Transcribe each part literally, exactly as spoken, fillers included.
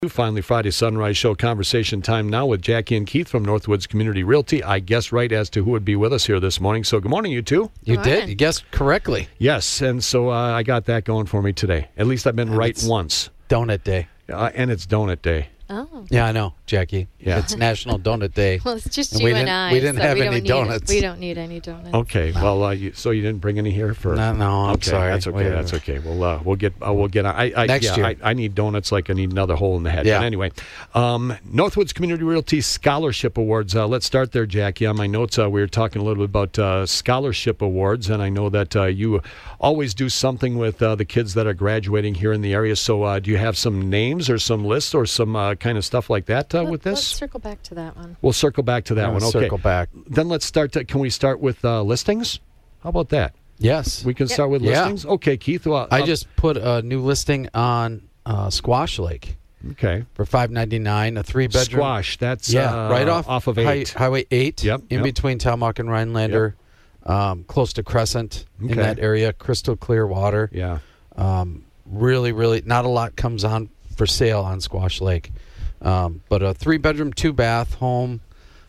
Finally, Friday Sunrise Show conversation time now with Jackie and Keith from Northwoods Community Realty. I guessed right as to who would be with us here this morning. So good morning, you two. You Good did. morning. You guessed correctly. Yes, and so uh, I got that going for me today. At least I've been And right it's once. Donut Day. Uh, and it's Donut Day. Oh. Yeah, I know, Jackie. Yeah. It's National Donut Day. Well, it's just And you we and didn't- I. we didn't so have we any don't need donuts. It. We don't need any donuts. Okay, well, uh, you, so you didn't bring any here for? No, no, I'm okay, sorry. That's okay. Wait, That's okay. We'll uh, we'll get uh, we'll get. on. I, I Next yeah, year. I, I need donuts like I need another hole in the head. Yeah. But anyway, um, Northwoods Community Realty Scholarship Awards. Uh, let's start there, Jackie. On my notes, uh, we were talking a little bit about uh, scholarship awards, and I know that uh, you always do something with uh, the kids that are graduating here in the area. So, uh, do you have some names or some lists or some uh, kind of stuff like that uh, Let, with this? Let's circle back to that one. We'll circle back to that I'm one. gonna Okay. Circle back. Then let's start. To, can we start with uh, listings? How about that? Yes. We can Yep. start with Yeah. listings. Okay, Keith. Well, I uh, just put a new listing on uh, Squash Lake okay. for five ninety-nine, a three bedroom. Squash. That's Yeah, uh, right off off of Hi- eight. Highway eight. Yep, In yep. between Talmock and Rhinelander, um, close to Crescent in Okay. that area. Crystal clear water. Yeah. Um, really, really, not a lot comes on for sale on Squash Lake. Um, but a three bedroom, two bath home.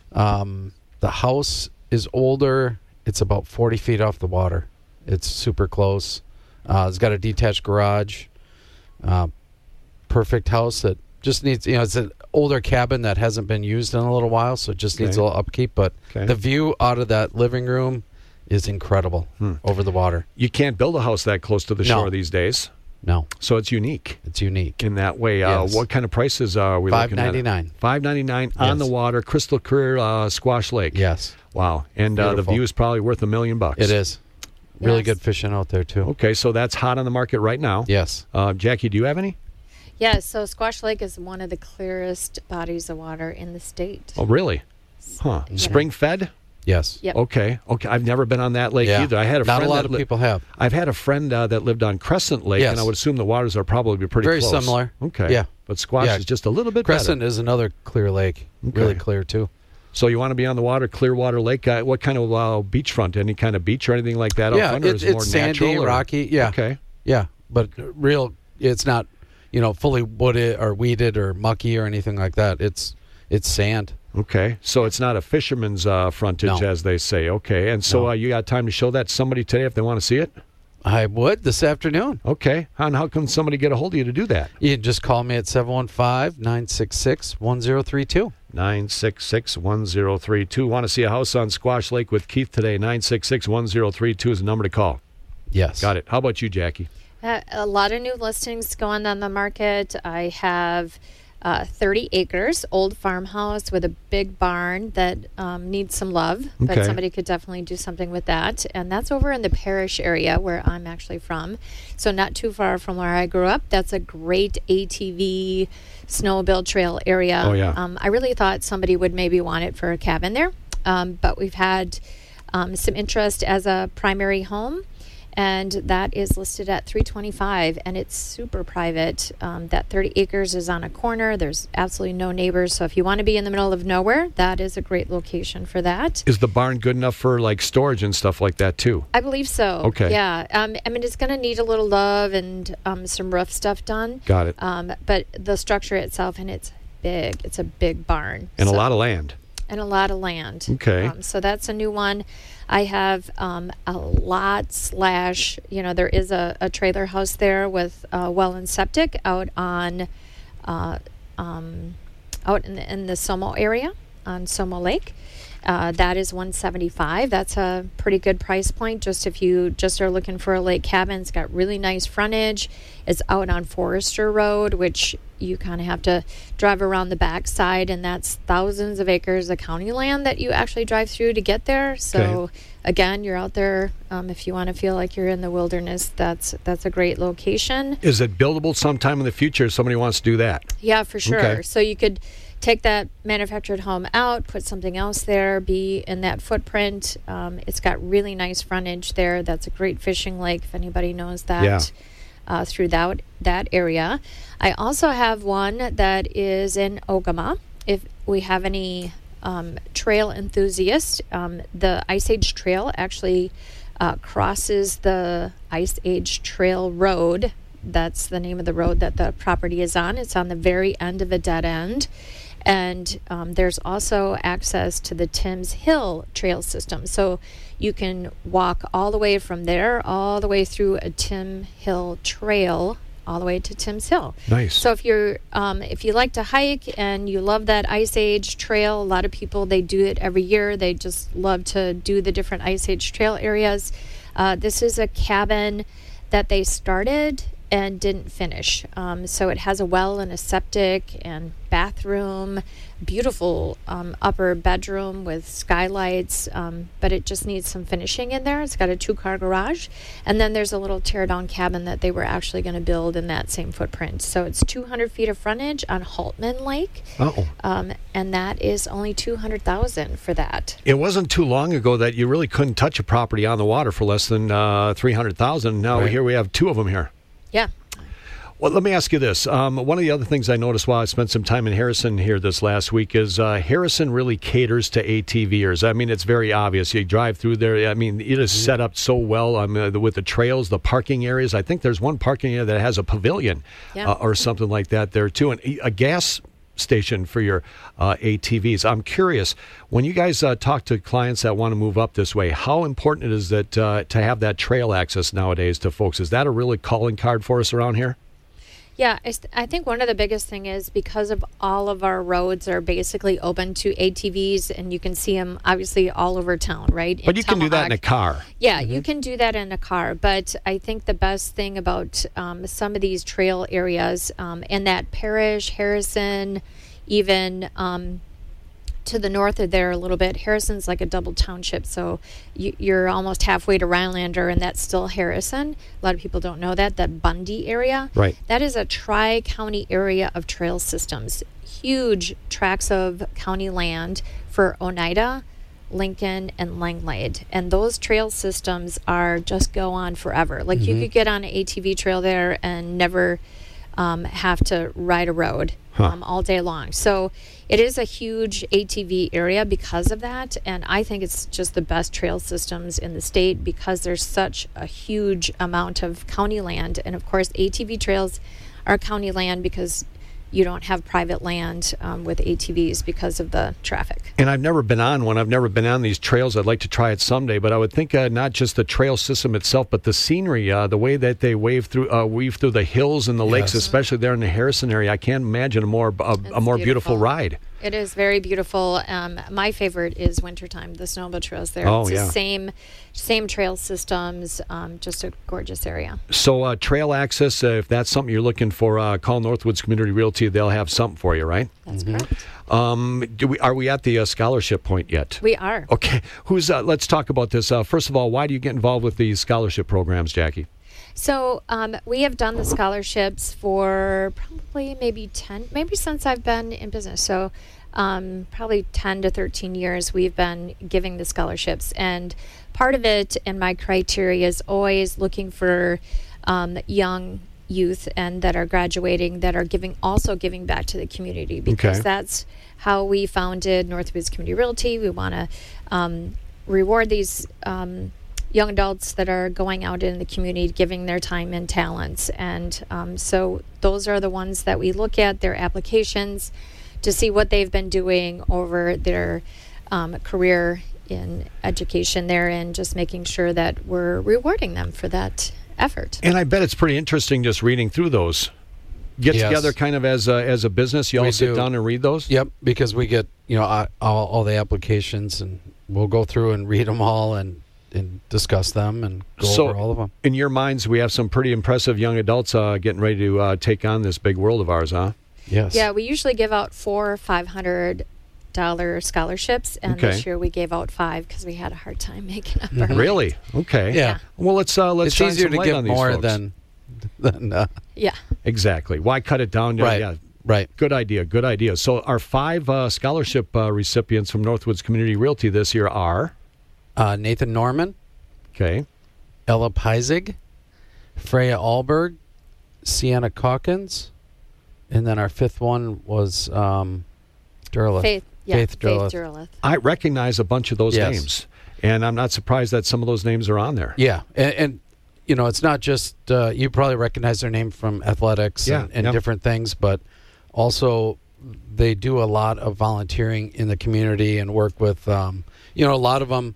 Um, the house is older. It's about forty feet off the water. It's super close. Uh, it's got a detached garage. Uh, perfect house that just needs, you know, it's an older cabin that hasn't been used in a little while, so it just needs Okay. a little upkeep. But Okay. the view out of that living room is incredible Hmm. over the water. You can't build a house that close to the No. shore these days, No, so it's unique it's unique. in that way. Uh, Yes. what kind of prices are we Five looking at? ninety nine. Five ninety nine on Yes. the water, crystal clear uh, Squash Lake. Yes, Wow. And uh, the Beautiful. view is probably worth a million bucks. it is. Really Yes. good fishing out there too. Okay, so that's hot on the market right now. Yes. Uh, Jackie, do you have any? Yeah, so Squash Lake is one of the clearest bodies of water in the state. Oh, really? Huh. Yeah. Spring fed? Yes. Yep. Okay. Okay. I've never been on that lake Yeah. either. I had a Not friend a lot that of li- people have. I've had a friend uh, that lived on Crescent Lake, Yes. and I would assume the waters are probably pretty Very close. similar. Okay. Yeah. But Squash Yeah. is just a little bit Crescent better. is another clear lake. Okay. Really clear too. So you want to be on the water, Clearwater Lake? Uh, what kind of uh, beachfront? Any kind of beach or anything like that? yeah, out front, or it, is it more it's sandy, natural, or- rocky. Yeah. Okay. Yeah, but real. It's not, you know, fully wooded or weeded or mucky or anything like that. It's it's sand. Okay. So it's not a fisherman's uh, frontage, No. as they say. Okay. And so No. uh, you got time to show that to somebody today if they want to see it? I would this afternoon. Okay. And how can somebody get a hold of you to do that? You can just call me at seven one five, nine six six, one zero three two. nine six six, one zero three two. Want to see a house on Squash Lake with Keith today? nine six six, one zero three two is the number to call. Yes. Got it. How about you, Jackie? Uh, a lot of new listings going on the market. I have uh, thirty acres, old farmhouse with a big barn that um, needs some love, Okay. but somebody could definitely do something with that. And that's over in the Parish area where I'm actually from. So not too far from where I grew up. That's a great A T V snowmobile trail area. Oh, yeah. Um, I really thought somebody would maybe want it for a cabin there. Um, but we've had um, some interest as a primary home. And that is listed at three twenty-five, and it's super private. Um, that thirty acres is on a corner. There's absolutely no neighbors. So if you want to be in the middle of nowhere, that is a great location for that. Is the barn good enough for like storage and stuff like that too? I believe so. Okay. Yeah. Um, I mean, it's going to need a little love and um, some roof stuff done. Got it. Um, but the structure itself, and it's big. It's a big barn. And So- a lot of land. and a lot of land. Okay. Um, so that's a new one. I have um, a lot slash, you know, there is a, a trailer house there with uh, well and septic out on, uh, um, out in the, in the Somo area on Somo Lake. Uh, that is one seventy-five. That's a pretty good price point. Just if you just are looking for a lake cabin, it's got really nice frontage. It's out on Forester Road, which you kind of have to drive around the backside, and that's thousands of acres of county land that you actually drive through to get there. So Okay. again, you're out there um, if you want to feel like you're in the wilderness. That's that's a great location. Is it buildable sometime in the future if somebody wants to do that? Yeah, for sure. Okay. So you could take that manufactured home out, put something else there, be in that footprint. Um, it's got really nice frontage there. That's a great fishing lake if anybody knows that. Yeah. Uh, through that, that area. I also have one that is in Ogama. If we have any um, trail enthusiasts, um, the Ice Age Trail actually uh, crosses the Ice Age Trail Road that's the name of the road that the property is on. It's on the very end of a dead end. And um, there's also access to the Timms Hill trail system. So you can walk all the way from there, all the way through a Tim Hill trail, all the way to Timms Hill. Nice. So if you're, um, if you like to hike and you love that Ice Age trail, a lot of people, they do it every year. They just love to do the different Ice Age trail areas. Uh, this is a cabin that they started and didn't finish. Um, so it has a well and a septic and bathroom, beautiful um, upper bedroom with skylights, um, but it just needs some finishing in there. It's got a two-car garage. And then there's a little tear-down cabin that they were actually going to build in that same footprint. So it's two hundred feet of frontage on Haltman Lake. Oh. Um, and that is only two hundred thousand dollars for that. It wasn't too long ago that you really couldn't touch a property on the water for less than uh, three hundred thousand dollars. Now Right. here we have two of them here. Yeah. Well, let me ask you this. Um, one of the other things I noticed while I spent some time in Harrison here this last week is uh, Harrison really caters to ATVers. I mean, it's very obvious. You drive through there. I mean, it is Mm-hmm. set up so well um, uh, with the trails, the parking areas. I think there's one parking area that has a pavilion Yeah. uh, or something like that there, too. And a gas station for your uh, A T Vs. I'm curious, when you guys uh, talk to clients that want to move up this way, how important it is that uh, to have that trail access nowadays to folks? Is that a really calling card for us around here? Yeah, I, st- I think one of the biggest thing is because of all of our roads are basically open to A T Vs, and you can see them obviously all over town, right? But you can do that in a Tomahawk. car. Yeah, you can do that in a car. But I think the best thing about um, some of these trail areas, um, and that Parrish, Harrison, even um, to the north of there a little bit, Harrison's like a double township. So you, you're almost halfway to Rhinelander, and that's still Harrison. A lot of people don't know that. That Bundy area. Right. That is a tri-county area of trail systems. Huge tracts of county land for Oneida, Lincoln, and Langlade. And those trail systems are just go on forever. Like you could get on an A T V trail there and never um, have to ride a road Huh. um, all day long. So it is a huge A T V area because of that. And I think it's just the best trail systems in the state because there's such a huge amount of county land. And of course, A T V trails are county land because you don't have private land um, with A T Vs because of the traffic. And I've never been on one. I've never been on these trails. I'd like to try it someday. But I would think uh, not just the trail system itself, but the scenery, uh, the way that they wave through, uh, weave through the hills and the lakes, Yes. especially there in the Harrison area. I can't imagine a more a, a It's more beautiful beautiful. ride. It is very beautiful. Um, my favorite is wintertime, the snowmobile trails there. Oh, it's yeah. the same, same trail systems, um, just a gorgeous area. So uh, trail access, uh, if that's something you're looking for, uh, call Northwoods Community Realty. They'll have something for you, right? That's correct. Um, do we are we at the uh, scholarship point yet? We are. Okay. Who's? Uh, let's talk about this. Uh, first of all, why do you get involved with these scholarship programs, Jackie? So um, we have done the scholarships for probably maybe ten, maybe since I've been in business. So um, probably ten to thirteen years we've been giving the scholarships. And part of it and my criteria is always looking for um, young youth and that are graduating that are giving also giving back to the community because Okay. that's how we founded Northwoods Community Realty. We want to um, reward these um, young adults that are going out in the community, giving their time and talents. And um, so those are the ones that we look at, their applications, to see what they've been doing over their um, career in education there and just making sure that we're rewarding them for that effort. And I bet it's pretty interesting just reading through those. Get Yes. together kind of as a, as a business. You all We sit do. down and read those? Yep, because we get you know uh, all, all the applications, and we'll go through and read them all and, and discuss them and go So- over all of them. In your minds, we have some pretty impressive young adults uh, getting ready to uh, take on this big world of ours, huh? Yes. Yeah, we usually give out four or five hundred dollar scholarships, and Okay. this year we gave out five because we had a hard time making up our Really? Okay. Yeah. Well, let's uh, let's It's shine easier some to light give on these more folks. than than uh, Yeah. Exactly. Why cut it down? right. Yeah. Right. Good idea. Good idea. So our five uh, scholarship uh, recipients from Northwoods Community Realty this year are Uh, Nathan Norman, okay. Ella Peisig, Freya Alberg, Sienna Calkins, and then our fifth one was um, Derleth. Faith. Yeah, Faith Faith Derleth. Derleth. I recognize a bunch of those Yes. names, and I'm not surprised that some of those names are on there. Yeah, and, and you know, it's not just, uh, you probably recognize their name from athletics Yeah, and, and yeah. different things, but also they do a lot of volunteering in the community and work with, um, you know, a lot of them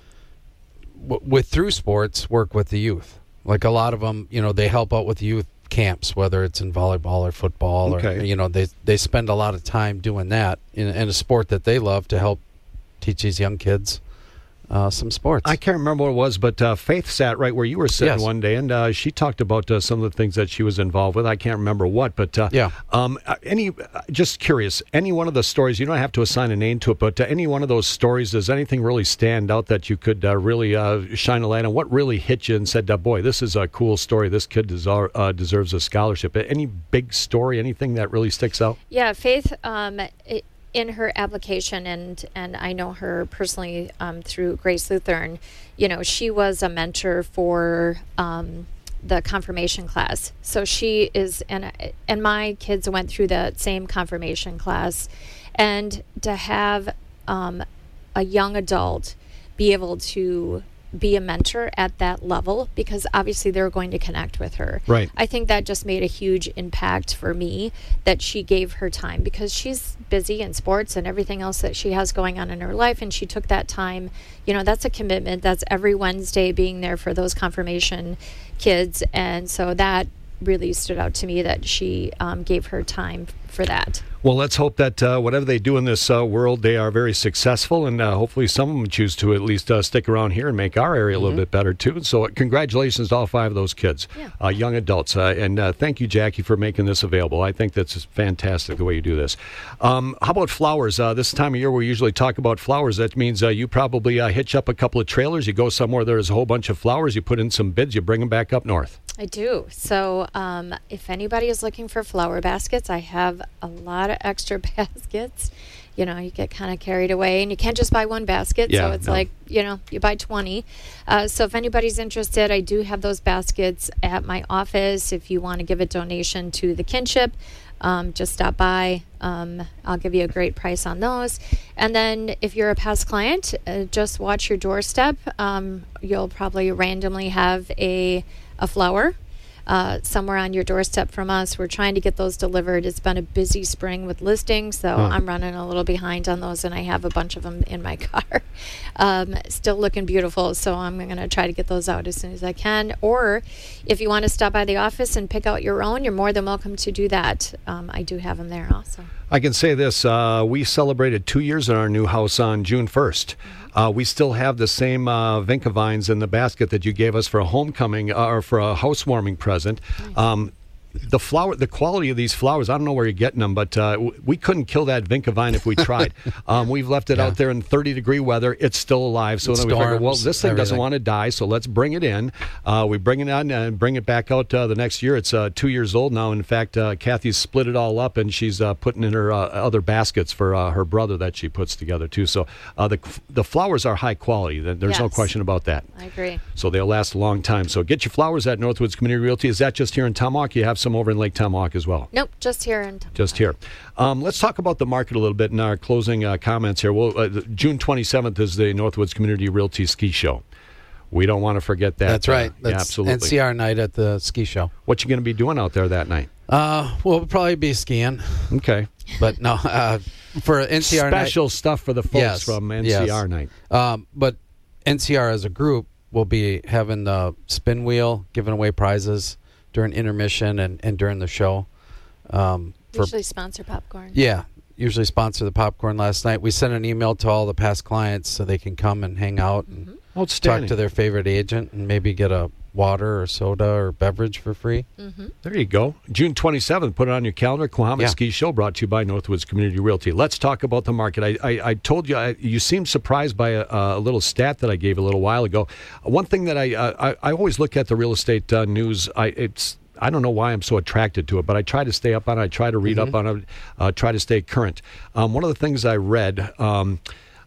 w- with through sports work with the youth. Like a lot of them, you know, they help out with youth camps, whether it's in volleyball or football, Okay. or, you know, they, they spend a lot of time doing that in, in a sport that they love to help teach these young kids uh, some sports. I can't remember what it was, but uh, Faith sat right where you were sitting Yes. one day, and uh, she talked about uh, some of the things that she was involved with. I can't remember what, but uh, Yeah. Um, uh, any, uh, just curious, any one of the stories, you don't have to assign a name to it, but uh, any one of those stories, does anything really stand out that you could uh, really uh, shine a light on? What really hit you and said, uh, boy, this is a cool story. This kid deser- uh, deserves a scholarship. Any big story, anything that really sticks out? Yeah, Faith, um, i in her application, and and I know her personally um, through Grace Lutheran. You know, she was a mentor for um, the confirmation class. So she is, and and my kids went through that same confirmation class, and to have um, a young adult be able to be a mentor at that level, because obviously they're going to connect with her. Right. I think that just made a huge impact for me, that she gave her time, because she's busy in sports and everything else that she has going on in her life, and she took that time. You know, that's a commitment. That's every Wednesday being there for those confirmation kids, and so that really stood out to me, that she um, gave her time for that. Well, let's hope that uh, whatever they do in this uh, world, they are very successful, and uh, hopefully some of them choose to at least uh, stick around here and make our area a little bit better, too. So uh, congratulations to all five of those kids, Yeah. uh, young adults. Uh, and uh, thank you, Jackie, for making this available. I think that's just fantastic the way you do this. Um, how about flowers? Uh, this time of year, we usually talk about flowers. That means uh, you probably uh, hitch up a couple of trailers. You go somewhere, there's a whole bunch of flowers. You put in some bids. You bring them back up north. I do. So um, if anybody is looking for flower baskets, I have a lot of extra baskets. You know, you get kind of carried away, and you can't just buy one basket. Yeah, so it's no. like, you know, you buy twenty. Uh, so if anybody's interested, I do have those baskets at my office. If you want to give a donation to the kinship, um, just stop by. Um, I'll give you a great price on those. And then if you're a past client, uh, just watch your doorstep. Um, you'll probably randomly have a a flower uh, somewhere on your doorstep from us. We're trying to get those delivered. It's been a busy spring with listings, so Huh. I'm running a little behind on those, and I have a bunch of them in my car. Um, still looking beautiful, so I'm going to try to get those out as soon as I can. Or if you want to stop by the office and pick out your own, you're more than welcome to do that. Um, I do have them there also. I can say this, uh, we celebrated two years in our new house on June first. Uh, we still have the same uh, Vinca vines in the basket that you gave us for a homecoming, uh, or for a housewarming present. Um, the flower, the quality of these flowers, I don't know where you're getting them, but uh, w- we couldn't kill that Vinca vine if we tried. um, we've left it Yeah. out there in thirty degree weather. It's still alive. So It then we figured, well, storms, this thing doesn't everything. want to die, so let's bring it in. Uh, we bring it on and bring it back out uh, the next year. It's uh, two years old now. In fact, uh, Kathy's split it all up, and she's uh, putting in her uh, other baskets for uh, her brother that she puts together too. So uh, the the flowers are high quality. There- There's no Yes. question about that. I agree. So they'll last a long time. So get your flowers at Northwoods Community Realty. Is that just here in Tomahawk? You have some over in Lake Tomahawk as well. Nope, just here. And Just here. Um, let's talk about the market a little bit in our closing uh, comments here. Well, uh, June twenty-seventh is the Northwoods Community Realty Ski Show. We don't want to forget that. That's right. Uh, That's yeah, absolutely. N C R night at the ski show. What you going to be doing out there that night? Uh, we'll probably be skiing, Okay. but no, uh, for N C R Special stuff for the folks Yes, from N C R yes. night. night. Um, but N C R as a group will be having the spin wheel, giving away prizes during intermission and, and during the show. Um, for usually sponsor popcorn. Yeah, usually sponsor the popcorn. Last night we sent an email to all the past clients so they can come and hang out and talk Outstanding. to their favorite agent and maybe get a water or soda or beverage for free. Mm-hmm. There you go. June twenty-seventh, put it on your calendar. Coahoma Yeah. Ski Show brought to you by Northwoods Community Realty. Let's talk about the market. I, I, I told you, I, you seemed surprised by a, a little stat that I gave a little while ago. One thing that I uh, I, I always look at the real estate uh, news. I it's I don't know why I'm so attracted to it, but I try to stay up on it. I try to read Mm-hmm. up on it, uh, try to stay current. Um, one of the things I read, um,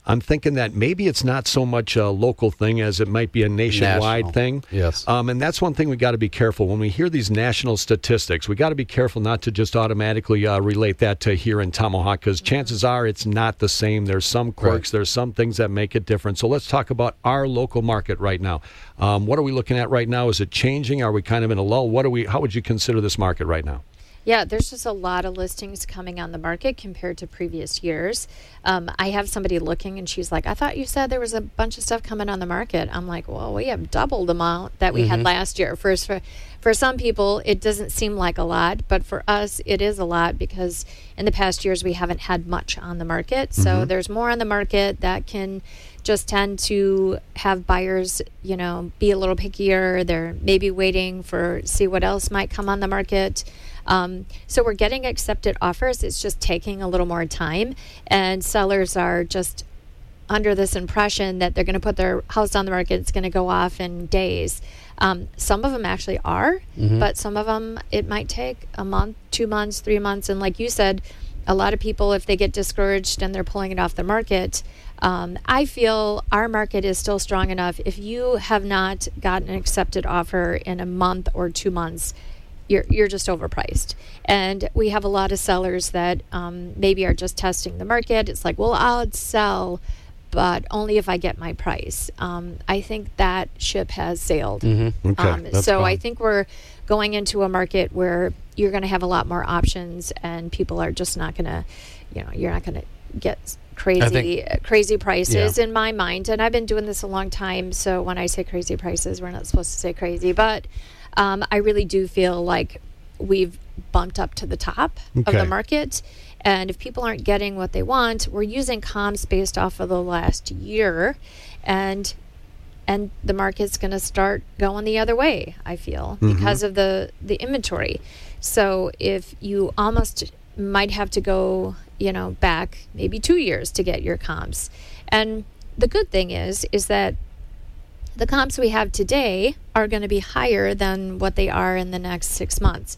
I'm thinking that maybe it's not so much a local thing as it might be a nationwide National. thing. Yes. Um, and that's one thing we got to be careful. When we hear these national statistics, we got to be careful not to just automatically uh, relate that to here in Tomahawk, because chances are it's not the same. There's some quirks. Right. There's some things that make it different. So let's talk about our local market right now. Um, what are we looking at right now? Is it changing? Are we kind of in a lull? What are we? How would you consider this market right now? Yeah, there's just a lot of listings coming on the market compared to previous years. Um, I have somebody looking and she's like, I thought you said there was a bunch of stuff coming on the market. I'm like, well, we have double the amount that we mm-hmm. had last year. First, for, for some people, it doesn't seem like a lot, but for us, it is a lot because in the past years, we haven't had much on the market. So mm-hmm. there's more on the market that can just tend to have buyers, you know, be a little pickier. They're maybe waiting for, see what else might come on the market. Um, so we're getting accepted offers. It's just taking a little more time. And sellers are just under this impression that they're going to put their house on the market. It's going to go off in days. Um, some of them actually are, mm-hmm. but some of them, it might take a month, two months, three months. And like you said, a lot of people, if they get discouraged and they're pulling it off the market, um, I feel our market is still strong enough. If you have not gotten an accepted offer in a month or two months, You're you're just overpriced. And we have a lot of sellers that um, maybe are just testing the market. It's like, well, I'll sell, but only if I get my price. Um, I think that ship has sailed. Mm-hmm. Okay, um, that's so fine. I think we're going into a market where you're going to have a lot more options, and people are just not going to, you know, you're not going to get crazy think, crazy prices yeah. in my mind. And I've been doing this a long time, so when I say crazy prices, we're not supposed to say crazy, but Um, I really do feel like we've bumped up to the top okay. of the market. And if people aren't getting what they want, we're using comps based off of the last year. And and the market's going to start going the other way, I feel, mm-hmm. because of the, the inventory. So if you almost might have to go, you know, back maybe two years to get your comps. And the good thing is, is that the comps we have today are going to be higher than what they are in the next six months.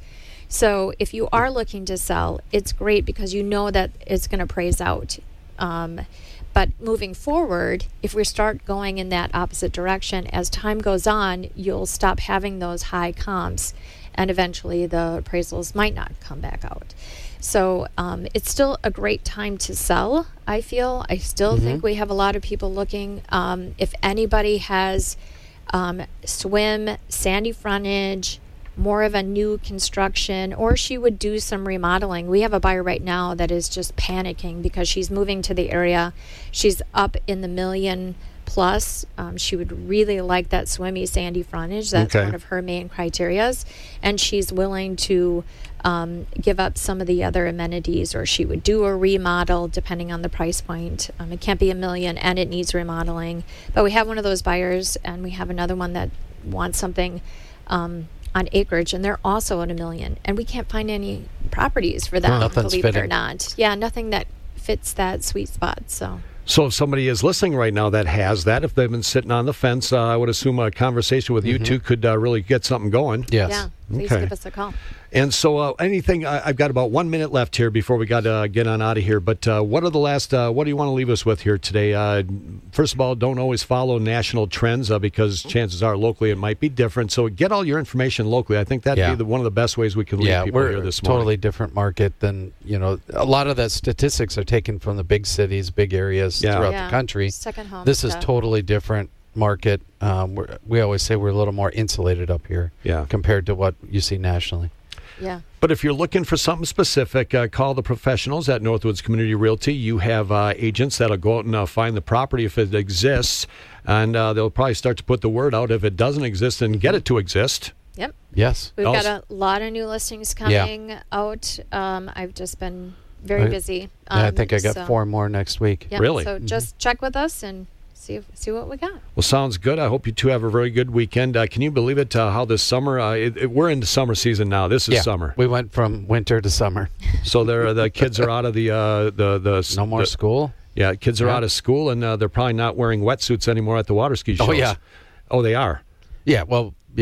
So if you are looking to sell, it's great because you know that it's going to praise out. Um, but moving forward, if we start going in that opposite direction, as time goes on, you'll stop having those high comps, and eventually the appraisals might not come back out. So um, it's still a great time to sell, I feel. I still mm-hmm. think we have a lot of people looking. Um, if anybody has um, swim, sandy frontage, more of a new construction, or she would do some remodeling. We have a buyer right now that is just panicking because she's moving to the area. She's up in the million plus. Um, she would really like that swimmy sandy frontage. That's okay. one of her main criterias. And she's willing to um, give up some of the other amenities, or she would do a remodel depending on the price point. Um, it can't be a million and it needs remodeling. But we have one of those buyers, and we have another one that wants something um, on acreage, and they're also at a million. And we can't find any properties for them, Nothing's believe it or fitting. not. Yeah, nothing that fits that sweet spot. So. So if somebody is listening right now that has that, if they've been sitting on the fence, uh, I would assume a conversation with mm-hmm. you two could uh, really get something going. Yes. Yeah, please Okay. give us a call. And so uh, anything, I, I've got about one minute left here before we got to uh, get on out of here. But uh, what are the last, uh, what do you want to leave us with here today? Uh, first of all, don't always follow national trends uh, because chances are locally it might be different. So get all your information locally. I think that'd Yeah. be the, one of the best ways we can leave Yeah, people we're here this a totally morning. different market than, you know, a lot of the statistics are taken from the big cities, big areas Yeah. throughout Yeah. the country. Second home This is stuff. totally different market. Um, we're, we always say we're a little more insulated up here Yeah. compared to what you see nationally. Yeah. But if you're looking for something specific, uh, call the professionals at Northwoods Community Realty. You have uh, agents that'll go out and uh, find the property if it exists, and uh, they'll probably start to put the word out if it doesn't exist and get it to exist. Yep. Yes. We've Also- got a lot of new listings Yeah. coming out. Um, I've just been very I- busy. Yeah, I Um, think I got so- four more next week. Yep, Really? So just check with us and see if, see what we got. Well, sounds good. I hope you two have a very good weekend. Uh, can you believe it, uh, how this summer, uh, it, it, we're into summer season now. This is Yeah, summer. we went from winter to summer. So they're, the kids are out of the... Uh, the, the No more the, school. Yeah, kids are Yeah. out of school, and uh, they're probably not wearing wetsuits anymore at the water ski shows. Oh, yeah. Oh, they are? Yeah, well, yeah.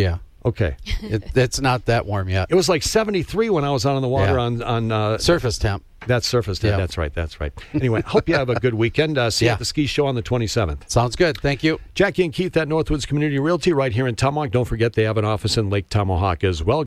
Okay. It, it's not that warm yet. It was like seventy-three when I was out on the water Yeah. on on uh, Surface temp. that surface. Yeah. That's right. That's right. Anyway, hope you have a good weekend. Uh, see you Yeah. at the ski show on the twenty-seventh. Sounds good. Thank you. Jackie and Keith at Northwoods Community Realty right here in Tomahawk. Don't forget they have an office in Lake Tomahawk as well.